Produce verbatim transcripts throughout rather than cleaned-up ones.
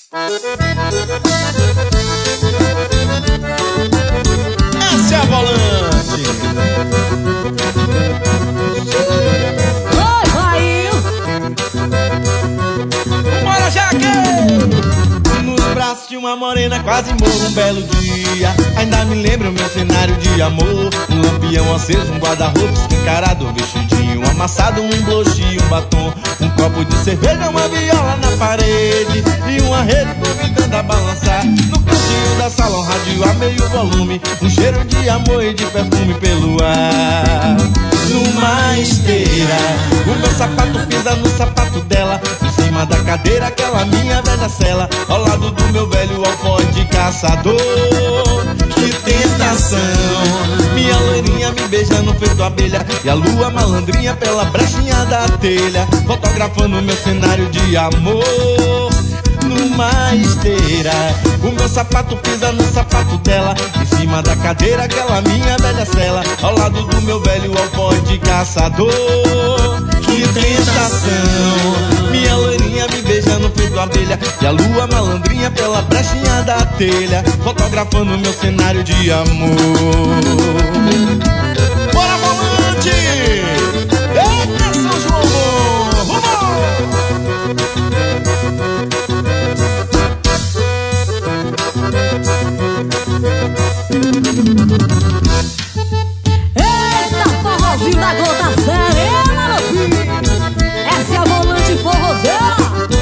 Essa é a Volante. Oi, vai! Bora, Jaque! Nos braços de uma morena quase morro um belo dia. Ainda me lembro meu cenário de amor. Um lampião aceso, um guarda-roupa escancarado, um vestidinho amassado, um blush e um batom. Um copo de cerveja, uma viola na parede e uma rede convidando a balançar. No cantinho da sala um rádio a meio volume, um cheiro de amor e de perfume pelo ar. Numa esteira, o meu sapato pisa no sapato dela, em cima da cadeira aquela minha velha cela, ao lado do meu velho alforje caçador. Que tentação, minha loirinha me beijando feito abelha, e a lua malandrinha pela brechinha da telha, fotografando meu cenário de amor. Numa esteira, o meu sapato pisa no sapato dela, em cima da cadeira aquela minha velha cela, ao lado do meu velho alforje caçador. Que tentação, minha loirinha me beijando feito abelha, e a lua malandrinha pela brechinha da telha, fotografando meu cenário de amor. Bora, Volante! Eita, São João! Vamos! Eita, forrozinho da gota serena, meu filho! Essa é a Volante forrozeira!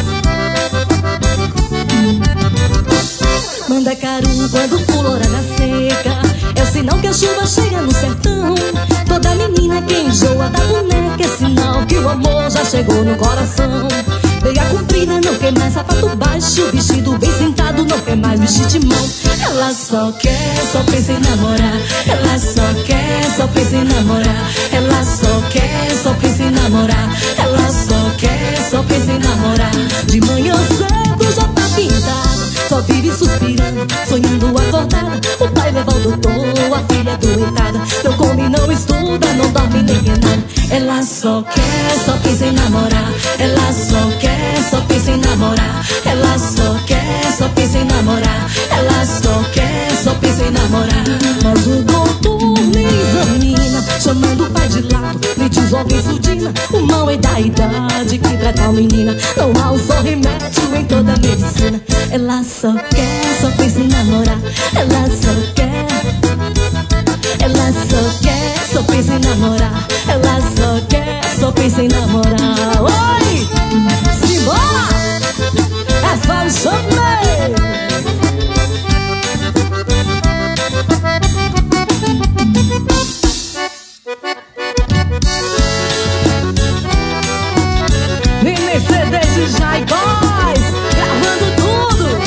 Manda caru quando florada seca, é o sinal que a chuva chega no sertão. Toda menina que enjoa da boneca é sinal que o amor já chegou no coração. Meia comprida, não quer mais sapato baixo, vestido bem sentado, não quer mais vestir de mão. Ela só quer, só pensa em namorar. Ela só quer, só pensa em namorar. Ela só quer, só pensa em namorar. Ela só quer, só pensa em namorar. De manhã cedo já tá pintado, só vive suspirando, sonhando acordada. O pai leva o doutor, a filha adoentada, não come, não estuda, não dorme nem é nada. Ela só quer, só pensa em namorar. Ela só quer, só pensa em namorar. Ela só quer, só pensa em namorar. Ela só quer, só pensa em namorar. Mas o doutor me examina, chamando o pai de lado, me diz ó benzudina, o mal é da idade que trata a menina. Não há um só remédio em toda a medicina. Ela só quer, só pensa em namorar. Ela só quer, ela só quer, só pensa em namorar. Ela só quer, só pensa em namorar. Oi! Simbora! É só o chamei! Mini C D de Jai Boys, gravando tudo.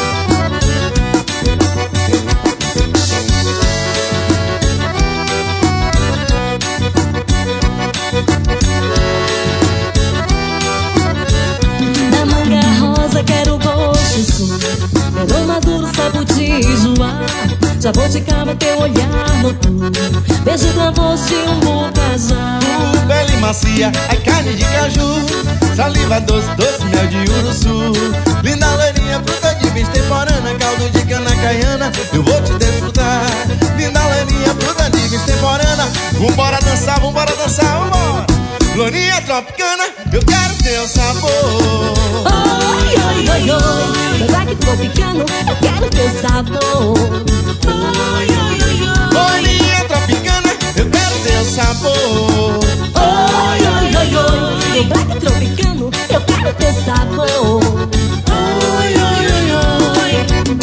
Da manga rosa quero gosto sul, quero maduro sabe de joar. Jabuticaba teu olhar noturno, beijo pra você um bocajá. Bela e macia, é carne de caju, saliva doce, doce, mel de uruçu. Linda loirinha, fruta de vista temporana, caldo de cana caiana, eu vou te desfrutar. Linda loirinha, fruta de vista temporana, vambora dançar, vambora dançar, vambora. Loirinha tropicana, eu quero teu sabor. Oi, oi, oi, oi, meu black tropicano, eu quero teu sabor. Oi, oi, oi, oi, Loirinha tropicana, eu quero teu sabor. oi, oi, oi, oi, meu black tropicano, eu quero teu sabor. Oi, oi, oi, oi.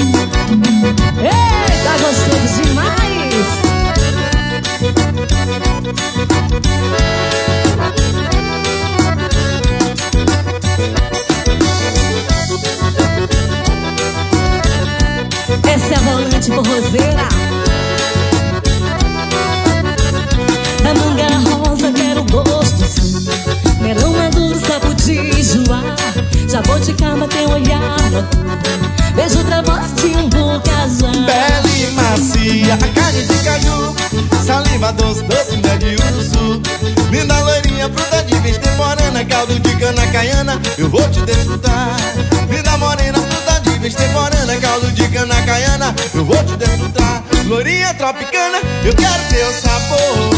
Eita, gostoso demais. Essa é a Volante forrozeira. Da manga rosa quero gosto sim, melão maduro sapo de joar. Jabuticaba tem olhar noturno, beijo pra voz de um bocajá. Bela e macia, a carne de caju, saliva doce, doce, mel de uruçu. Linda loirinha, fruta de vista temporana, caldo de cana caiana, eu vou te desfrutar. Linda morena, fruta de vou te desfrutar. Lourinha tropicana, eu quero teu sabor.